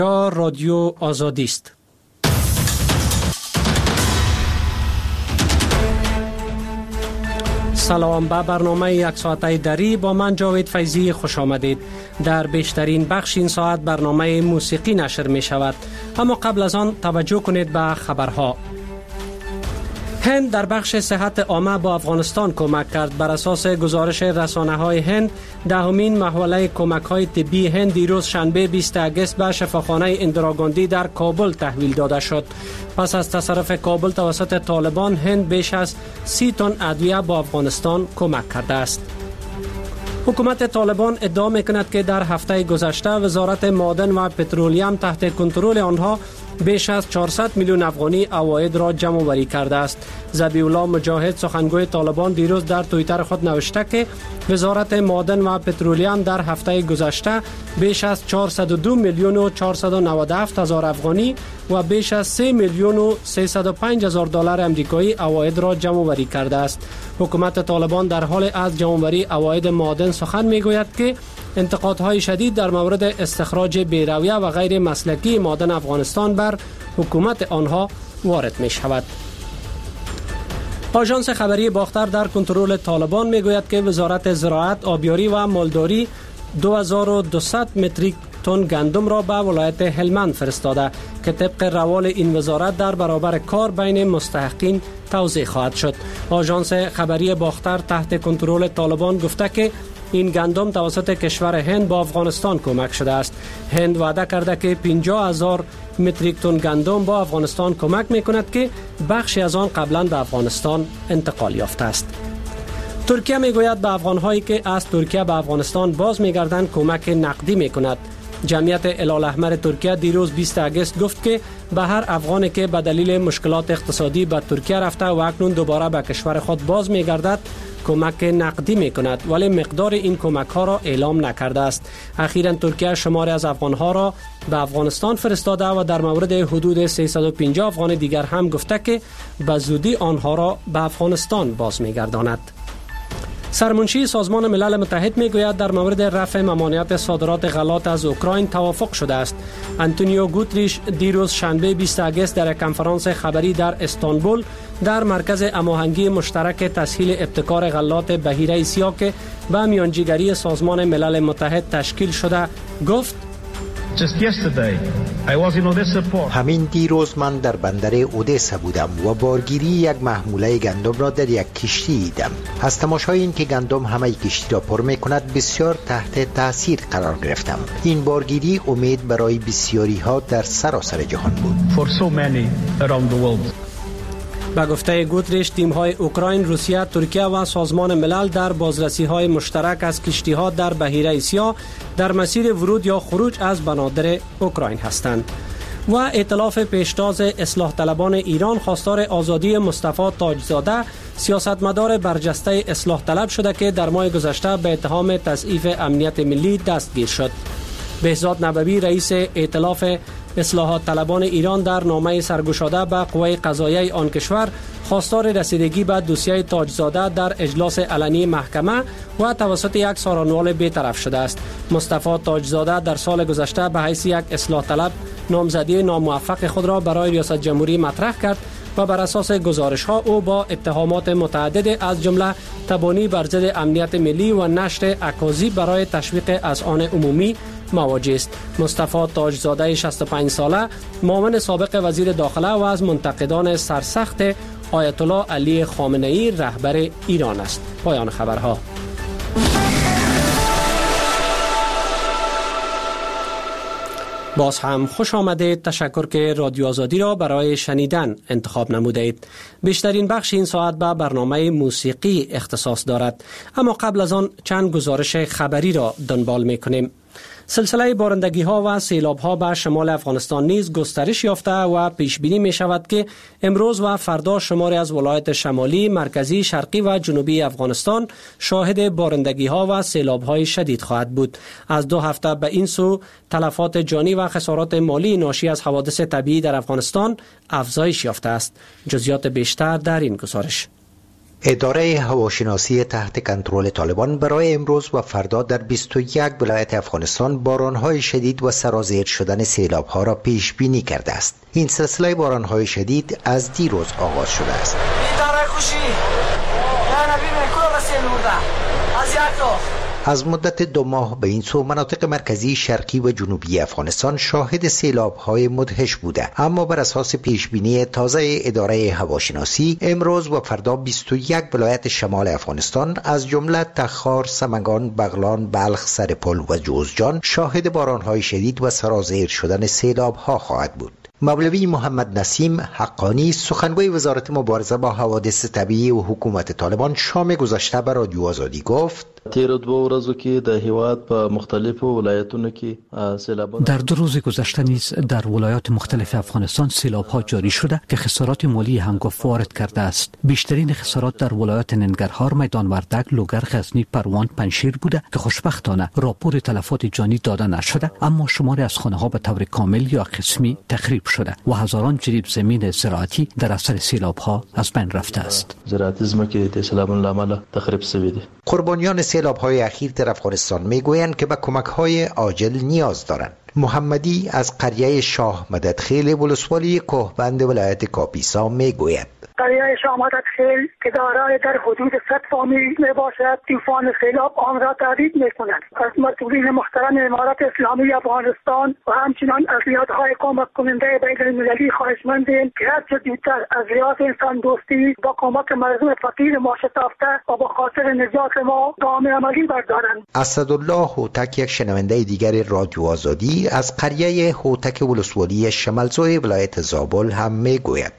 رادیو آزادی است. سلام، به برنامه یک ساعته دری با من جاوید فیضی خوش آمدید. در بیشترین بخش این ساعت برنامه موسیقی نشر می شود، اما قبل از آن توجه کنید به خبرها. هند در بخش صحت عامه با افغانستان کمک کرد. بر اساس گزارش رسانه‌های هند، دهمین محوله کمک‌های طبی هند دیروز شنبه 20 اگست به شفاخانه اندراگاندی در کابل تحویل داده شد. پس از تصرف کابل توسط طالبان، هند بیش از 30 تن ادویه با افغانستان کمک کرده است. حکومت طالبان ادعا می‌کند که در هفته گذشته وزارت معدن و پترولیم تحت کنترل آنها بیش از 400 میلیون افغانی عواید را جمع آوری کرده است. ذبیح الله مجاهد، سخنگوی طالبان، دیروز در توییتر خود نوشته که وزارت معدن و پترولیم در هفته گذشته بیش از 402 میلیون و 497 هزار افغانی و بیش از 3 میلیون و 305 هزار دلار آمریکایی عواید را جمع آوری کرده است. حکومت طالبان در حال از جمع آوری عواید معدن سخن میگوید که انتقادهای شدید در مورد استخراج بی‌رویه و غیر مسلکی معدن افغانستان بر حکومت آنها وارد می شود. آژانس خبری باختر در کنترل طالبان می گوید که وزارت زراعت، آبیاری و مالداری 2200 متریک تن گندم را به ولایت هلمند فرستاده که طبق روال این وزارت در برابر کار بین مستحقین توزیع خواهد شد. آژانس خبری باختر تحت کنترل طالبان گفته که این گندم توسط کشور هند با افغانستان کمک شده است. هند وعده کرده که 50,000 متریک تن گندم با افغانستان کمک می‌کند که بخشی از آن قبلا به افغانستان انتقال یافته است. ترکیه میگوید به افغان‌هایی که از ترکیه به افغانستان باز می‌گردند کمک نقدی می‌کند. جمعیت هلال‌احمر ترکیه دیروز 20 اگست گفت که به هر افغانی که به دلیل مشکلات اقتصادی به ترکیه رفته و اکنون دوباره به کشور خود باز می‌گردد کمک نقدی می‌کند، ولی مقدار این کمک‌ها را اعلام نکرده است. اخیراً ترکیه شماری از افغان‌ها را به افغانستان فرستاده و در مورد حدود 350 افغان دیگر هم گفته که به زودی آنها را به افغانستان باز می‌گرداند. سرمنشی سازمان ملل متحد میگوید در مورد رفع ممانعت صادرات غلات از اوکراین توافق شده است. آنتونیو گوتریش دیروز شنبه 20 اگست در کنفرانس خبری در استانبول در مرکز هماهنگی مشترک تسهیل ابتکار غلات بحیره سیاه که به میانجیگری سازمان ملل متحد تشکیل شده گفت: همین دیروز من در بندر اودسا بودم و بارگیری یک محموله گندم را در یک کشتی دیدم. از تماشای این که گندم همه کشتی را پر می کند بسیار تحت تاثیر قرار گرفتم. این بارگیری امید برای بسیاری ها در سراسر جهان بود. به گفته گوتریش، تیم‌های اوکراین، روسیه، ترکیه و سازمان ملل در بازرسی‌های مشترک از کشتی‌ها در بحیره سیاه در مسیر ورود یا خروج از بنادر اوکراین هستند. و ائتلاف پیشتاز اصلاح طلبان ایران خواستار آزادی مصطفی تاجزاده، سیاستمدار برجسته اصلاح طلب شده که در ماه گذشته به اتهام تضعیف امنیت ملی دستگیر شد. بهزاد نبوی، رئیس ائتلاف اصلاحات طلبان ایران، در نامه سرگشاده به قوه قضاییه آن کشور خواستار رسیدگی به دوسیه تاجزاده در اجلاس علنی محکمه و توسط یک سارانوال بی‌طرف شده است. مصطفی تاجزاده در سال گذشته به حیث یک اصلاح طلب نامزدی ناموفق خود را برای ریاست جمهوری مطرح کرد و بر اساس گزارش‌ها او با اتهامات متعدد از جمله تبانی بر ضد امنیت ملی و نشر اکاذیب برای تشویق اذعان عمومی مواجه است. مصطفی تاجزاده 65 ساله، معاون سابق وزیر داخله و از منتقدان سرسخت آیت الله علی خامنه‌ای رهبر ایران است. پایان خبرها. باز هم خوش آمدید. تشکر که رادیو آزادی را برای شنیدن انتخاب نمودید. بیشترین بخش این ساعت به برنامه موسیقی اختصاص دارد، اما قبل از آن چند گزارش خبری را دنبال می‌کنیم. سلسله بارندگی‌ها و سیلاب‌ها به شمال افغانستان نیز گسترش یافته و پیش بینی می‌شود که امروز و فردا شماری از ولایات شمالی، مرکزی، شرقی و جنوبی افغانستان شاهد بارندگی‌ها و سیلاب‌های شدید خواهد بود. از 2 هفته به این سو تلفات جانی و خسارات مالی ناشی از حوادث طبیعی در افغانستان افزایش یافته است. جزئیات بیشتر در این گزارش. اداره هواشناسی تحت کنترل طالبان برای امروز و فردا در 21 ولایت افغانستان بارانهای شدید و سرازیر شدن سیلاب‌ها را پیش بینی کرده است. این سلسله بارانهای شدید از دیروز آغاز شده است. از مدت 2 ماه به این سو مناطق مرکزی، شرقی و جنوبی افغانستان شاهد سیلاب‌های مدهش بوده، اما بر اساس پیشبینی تازه اداره هواشناسی امروز و فردا 21 ولایت شمال افغانستان از جمله تخار، سمنگان، بغلان، بلخ، سرپل و جوزجان شاهد باران‌های شدید و سرازیر شدن سیلاب‌ها خواهد بود. مولوی محمد نسیم حقانی، سخنگوی وزارت مبارزه با حوادث طبیعی و حکومت طالبان، شام گذشته به رادیو آزادی گفت: تیر 2 ورځو کې د هیواد په مختلفو ولایتونو کې سیلابونه در 2 روز گذشته نیز در ولایات مختلف افغانستان سیلاب‌ها جاری شده که خسارات مالی هنگفت وارد کرده است. بیشترین خسارات در ولایات ننگرهار، میدان وردک، لوگر، غزنی، پروان، پنجشیر بوده که خوشبختانه راپور تلفات جانی داده نشده، اما شماری از خانه‌ها به طور کامل یا قسمی تخریب شده و هزاران جریب زمین زراعتی در اثر سیلاب‌ها از بین رفته است. زراعتی زمینه د سیلابونو لامل تخریب شوی دی. قربانیان سیلاب‌های اخیر در افغانستان میگویند که به کمک‌های عاجل نیاز دارند. محمدی از قریه شاه مددخیل ولسوالی کوهبند ولایت کاپیسا میگوید: قریه شاه مددخیل که دارای در حدود 100 فامیل می باشد، طوفان سیلاب آن را تهدید می کند. از مسئولین محترم امارت اسلامی افغانستان و همچنین از نهادهای کمک کننده بین المللی خواهشمندیم که هرچه زودتر از لحاظ انسان دوستی با کمک مردم فقیر ما شتافته و با خاطر نجات ما گام عملی بردارند. اسدالله هوتک، یک شنونده دیگر رادیو آزادی از قریه هوتک ولسوالی شمالزوی ولایت زابل هم میگوید: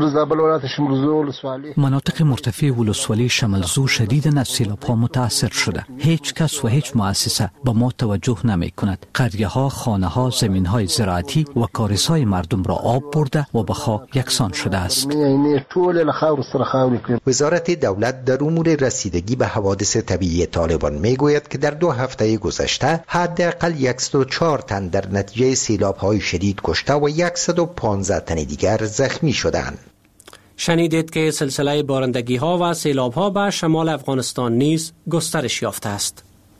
مناطق مرتفع ولسوالی شمالزو شدیداً از سیلاب‌ها متاثر شده. هیچ کس و هیچ مؤسسه به ما توجه نمی کند. قریه‌ها، خانه‌ها، زمین‌های زراعتی و کاریزهای مردم را آب برده و به خاک یکسان شده است. وزارت دولت در امور رسیدگی به حوادث طبیعی طالبان میگوید که در 2 هفته گذشته حداقل 104 تن در نتیجه سیلاب‌های شدید کشته و 115 تن دیگر زخمی شدند. شنیدید که سلسله بارندگی ها و سیلاب ها به شمال افغانستان نیز گسترش یافته است.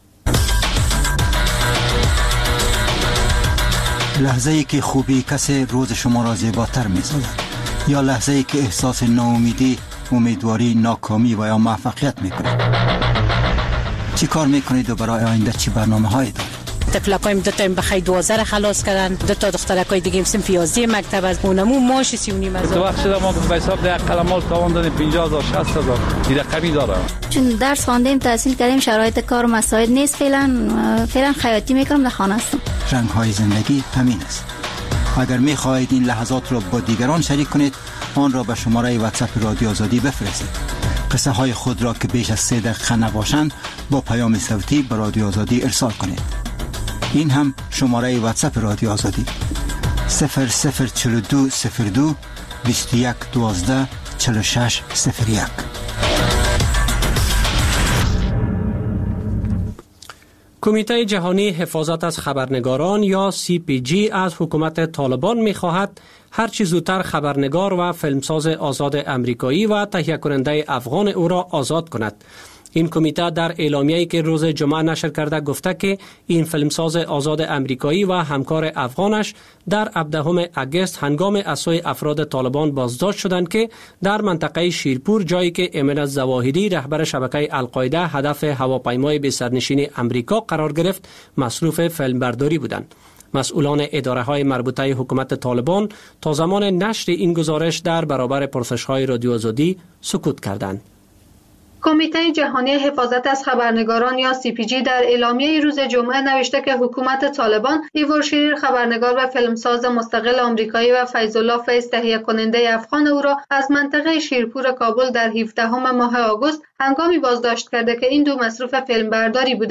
لحظه ای که خوبی کسی روز شما را زیباتر می سازد، یا لحظه ای که احساس ناامیدی، امیدواری، ناکامی و یا موفقیت می کنید. چی کار می کنید و برای آینده چی برنامه هایی دارید؟ تفلقایم 2 تا بخای 12 خلاص کردن، 2 تا دخترکای دیگه صنف 11 مکتب از اونمو ماش 39,000. تو وقت ما به حساب ده قلمال تاوان دادیم 50,000 60,000 این رقمی داره. چون درس خواندیم، تحصیل کردیم، شرایط کار مساعد نیست، فعلا خیاطی میکنم، در خانه هستم. رنگ های زندگی همین است. اگر می خواهید این لحظات را با دیگران شریک کنید، آن را به شماره واتساپ رادیو آزادی بفرستید. قصه های خود را که بیش از 3 دقیقه نباشند با پیام صوتی به رادیو آزادی ارسال کنید. این هم شماره واتساپ رادیو آزادی 004202 21 12 46 01. کمیته جهانی حفاظت از خبرنگاران یا CPG از حکومت طالبان می‌خواهد هرچی زودتر خبرنگار و فیلمساز آزاد امریکایی و تهیه کننده افغان او را آزاد کند. این کمیته در اعلامیه‌ای که روز جمعه نشر کرده گفته که این فیلمساز آزاد امریکایی و همکار افغانش در 17 اگست هنگام از سوی افراد طالبان بازداشت شدند که در منطقه شیرپور، جایی که ایمن زواهری رهبر شبکه القاعده هدف هواپیمای بی سرنشین امریکا قرار گرفت، مصروف فیلمبرداری بودند. مسئولان اداره‌های مربوطه حکومت طالبان تا زمان نشر این گزارش در برابر پرسش‌های رادیو آزادی سکوت کردند. کمیته جهانی حفاظت از خبرنگاران یا CPG در اعلامیه روز جمعه نوشته که حکومت طالبان ایور شیریر، خبرنگار و فیلمساز مستقل آمریکایی و فیض‌الله فیض، تهیه کننده افغان او را از منطقه شیرپور کابل در 17 ماه آگوست هنگامی بازداشت کرده که این 2 مصروف فیلمبرداری بودند.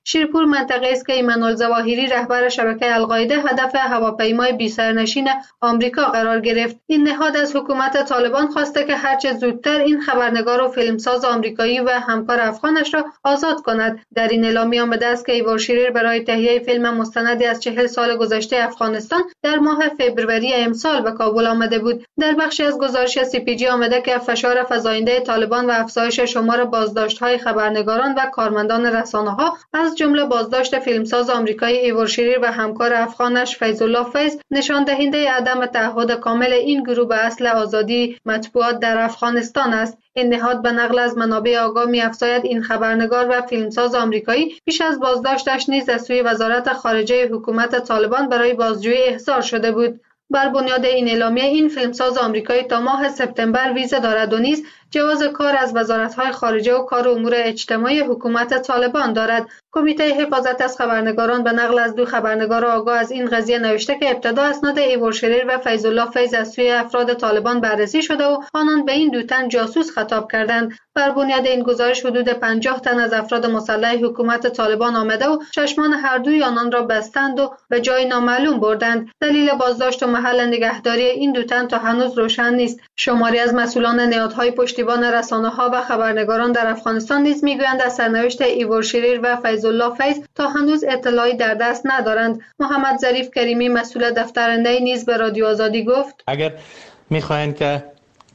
شیرپور منطقه است که ایمان الظواهری رهبر شبکه القاعده هدف هواپیمای بی سرنشین آمریکا قرار گرفت. این نهاد از حکومت طالبان خواسته که هرچه زودتر این خبرنگار و فیلمساز آمریکایی و همکار افغانش را آزاد کند. در این اعلامیه آمده است که ایوار شیریر برای تهیه فیلم مستندی از 40 سال گذشته افغانستان در ماه فوریه امسال به کابل آمده بود. در بخشی از گزارش CPG آمده که فشار فزاینده طالبان و افزایش شمار بازداشت‌های خبرنگاران و کارمندان رسانه‌ها از جمله بازداشت فیلمساز آمریکایی ایوار شیریر و همکار افغانش فیض‌الله فیض نشان دهنده عدم تعهد کامل این گروه به اصل آزادی مطبوعات در افغانستان است. این نهاد به نقل از منابع آگاه می‌افزاید این خبرنگار و فیلمساز آمریکایی پیش از بازداشتش نیز از سوی وزارت خارجه حکومت طالبان برای بازجویی احضار شده بود. بر بنیاد این اعلامیه این فیلمساز آمریکایی تا ماه سپتامبر ویزا دارد و نیز جواز کار از وزارت‌های خارجه و کار امور اجتماعی حکومت طالبان دارد. کمیته حفاظت از خبرنگاران به نقل از 2 خبرنگار آگاه از این قضیه نوشته که ابتدا اسناد ایوار شیریر و فیض‌الله فیض از سوی افراد طالبان بررسی شده و آنان به این 2 تن جاسوس خطاب کردند. بر بنیاد این گزارش حدود 50 تن از افراد مسلح حکومت طالبان آمده و چشمان هر دوی آنان را بستند و به جای نامعلوم بردند. دلیل بازداشت و محل نگهداری این 2 تن تا هنوز روشن نیست. شماری از مسئولان نهادهای پشتیبان رسانه‌ها و خبرنگاران در افغانستان نیز میگویند از سرنوشت ایوار شیریر و فیض‌الله فیض تا هنوز اطلاعی در دست ندارند. محمد ظریف کریمی مسئول دفترنده نیز به رادیو آزادی گفت اگر می‌خواهند که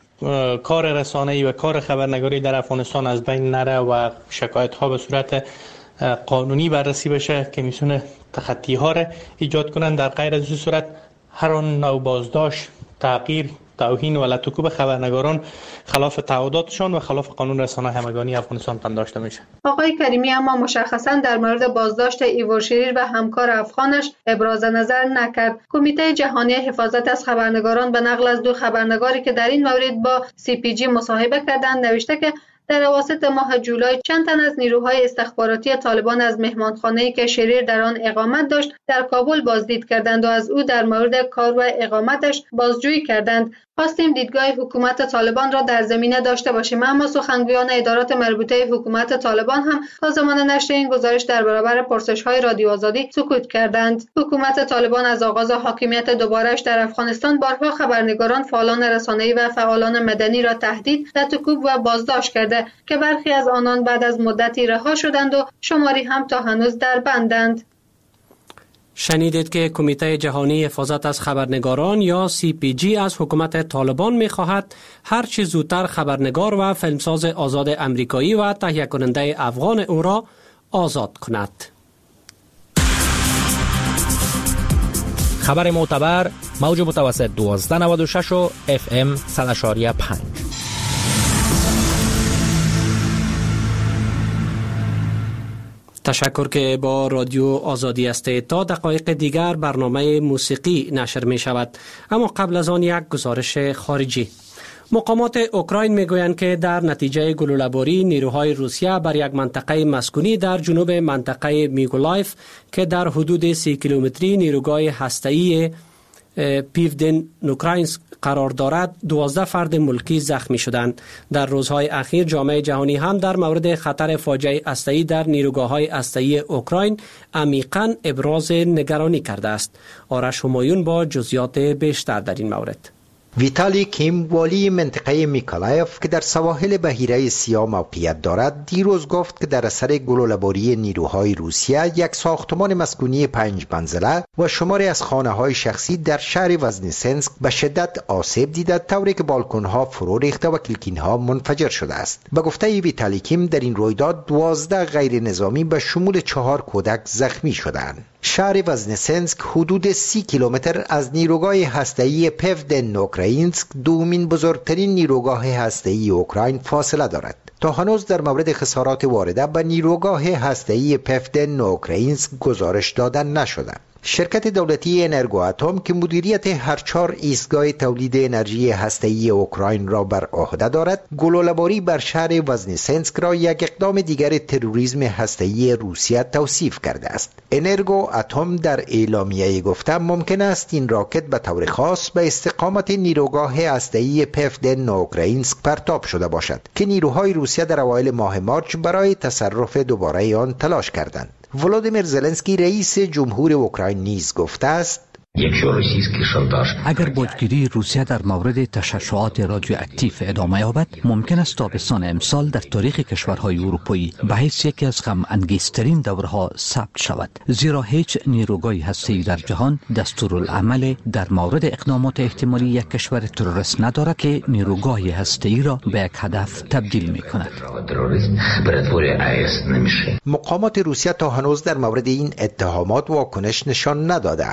کار رسانه‌ای و کار خبرنگاری در افغانستان از بین نره و شکایت‌ها به صورت قانونی بررسی بشه که میتونه تخطی‌ها را ایجاد کنن، در غیر از این صورت هر آن نوع بازداشت، تغییر، توهین و لطوکوب خبرنگاران خلاف تعهداتشان و خلاف قانون رسانه همگانی افغانستان پنداشته میشه. آقای کریمی اما مشخصا در مورد بازداشت ایوار شیریر و همکار افغانش ابراز نظر نکرد. کمیته جهانی حفاظت از خبرنگاران به نقل از 2 خبرنگاری که در این مورد با CPG مصاحبه کردند نوشته که در اواسط ماه جولای چند تن از نیروهای استخباراتی طالبان از مهمانخانه‌ای که شیریر در آن اقامت داشت در کابل بازدید کردند و از او در مورد کار و اقامتش بازجویی کردند. خواستیم دیدگاه حکومت طالبان را در زمینه داشته باشیم، اما سخنگویان ادارات مربوطه حکومت طالبان هم تا زمان نشر این گزارش در برابر پرسش‌های رادیو آزادی سکوت کردند. حکومت طالبان از آغاز حاکمیت دوباره‌اش در افغانستان بارها خبرنگاران، فعالان رسانه‌ای و فعالان مدنی را تهدید، لطوکوب و بازداشت کرده که برخی از آنان بعد از مدتی رها شدند و شماری هم تا هنوز در بندند. شنیدید که کمیته جهانی حفاظت از خبرنگاران یا CPG از حکومت طالبان می‌خواهد هر چه زودتر خبرنگار و فیلمساز آزاد امریکایی و تهیه کننده افغان او را آزاد کند. خبر معتبر موج متوسط 1296 و FM 100.5. تشکر که با رادیو آزادی هستید. تا دقایق دیگر برنامه موسیقی نشر می شود، اما قبل از آن یک گزارش خارجی. مقامات اوکراین می گویند که در نتیجه گلوله‌باری نیروهای روسیه بر یک منطقه مسکونی در جنوب منطقه میکولایف که در حدود 30 کیلومتری نیروگاه هسته‌ای پیودن نوکراینسک قرار دارد 12 فرد ملکی زخمی شدند. در روزهای اخیر جامعه جهانی هم در مورد خطر فاجعه هسته‌ای در نیروگاه‌های هسته‌ای اوکراین عمیقاً ابراز نگرانی کرده است. آرش همایون با جزئیات بیشتر در این مورد. ویتالی کیم والی منطقه میکولایف که در سواحل بحیره سیاه موقعیت دارد دیروز گفت که در اثر گلوله‌باری نیروهای روسیه یک ساختمان مسکونی 5 منزله و شماری از خانه‌های شخصی در شهر وزنیسنسک به شدت آسیب دیده، طوری که بالکن‌ها فرو ریخته و کلکین‌ها منفجر شده است. به گفته ویتالی کیم در این رویداد 12 غیر نظامی به شمول 4 کودک زخمی شدند. شهر وزنیسنسک حدود 30 کیلومتر از نیروگاه هسته‌ای پیودن نوکراینسک، دومین بزرگترین نیروگاه هسته‌ای اوکراین، فاصله دارد. تا هنوز در مورد خسارات وارده به نیروگاه هسته‌ای پیودن نوکراینسک گزارش داده نشده. شرکت دولتی انرگو اتم که مدیریت هر 4 ایستگاه تولید انرژی هسته‌ای اوکراین را بر عهده دارد، گلوله‌باری بر شهر وزنیسنسک را یک اقدام دیگر تروریسم هسته‌ای روسیه توصیف کرده است. انرگو اتم در اعلامیه گفته ممکن است این راکت به طور خاص به استقامت نیروگاه هسته‌ای پیودن نوکراینسک پرتاب شده باشد که نیروهای روسیه در اوایل ماه مارچ برای تصرف دوباره آن تلاش کردند. ولادیمیر زلنسکی رئیس جمهور اوکراین نیز گفته است اگر باجگیری روسیه در مورد تشعشعات رادیواکتیو ادامه یابد، ممکن است تابستان امسال در تاریخ کشورهای اروپایی به حیث یکی از غم انگیزترین دورها ثبت شود، زیرا هیچ نیروگاه هسته‌ای در جهان دستورالعمل در مورد اقدامات احتمالی یک کشور تروریست ندارد که نیروگاه هسته‌ای را به یک هدف تبدیل می کند. مقامات روسیه تا هنوز در مورد این اتهامات واکنش نشان ندادند.